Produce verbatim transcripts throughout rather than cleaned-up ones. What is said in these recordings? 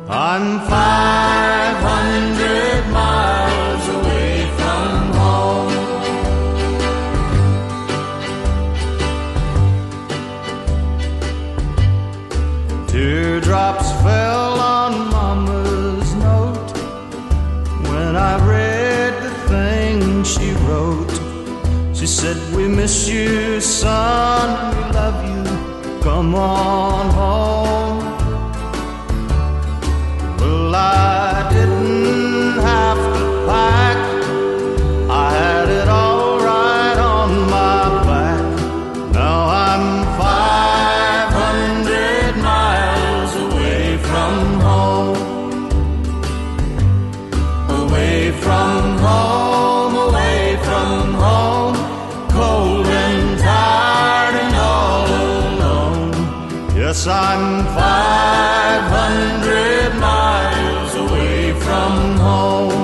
I'm five hundred miles away from home. Teardrops fell on Mama's note when I read the thing she wrote. She said, we miss you, son, we love you, come on home. Well, I didn't have to pack, I had it all right on my back. Now I'm five hundred miles away from home. Away from home, away from home, cold and tired and all alone. Yes, I'm five hundred miles away from home.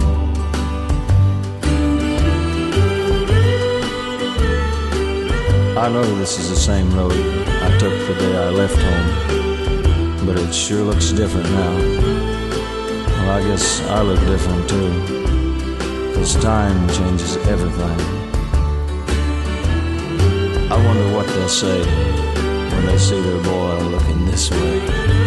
I know this is the same road I took the day I left home, but it sure looks different now. Well, I guess I look different too, 'cause time changes everything. I wonder what they'll say when they see their boy looking this way.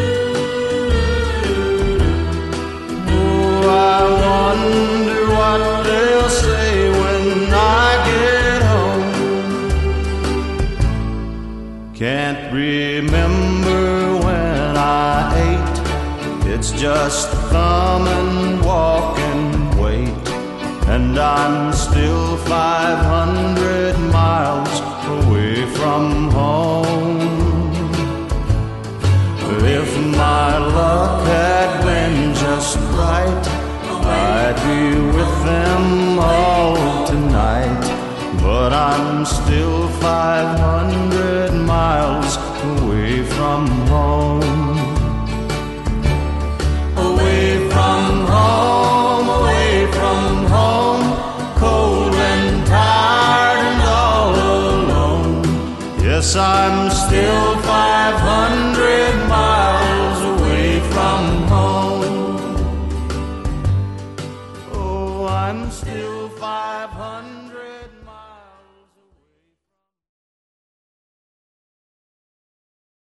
Oh, I wonder what they'll say when I get home. Can't remember when I ate, it's just thumb and walk and wait, and I'm still five hundred miles away from home. If my luck had been just right, I'd be with them all tonight. But I'm still five hundred miles away from home. Away from home, away from home, cold and tired and all alone. Yes, I'm still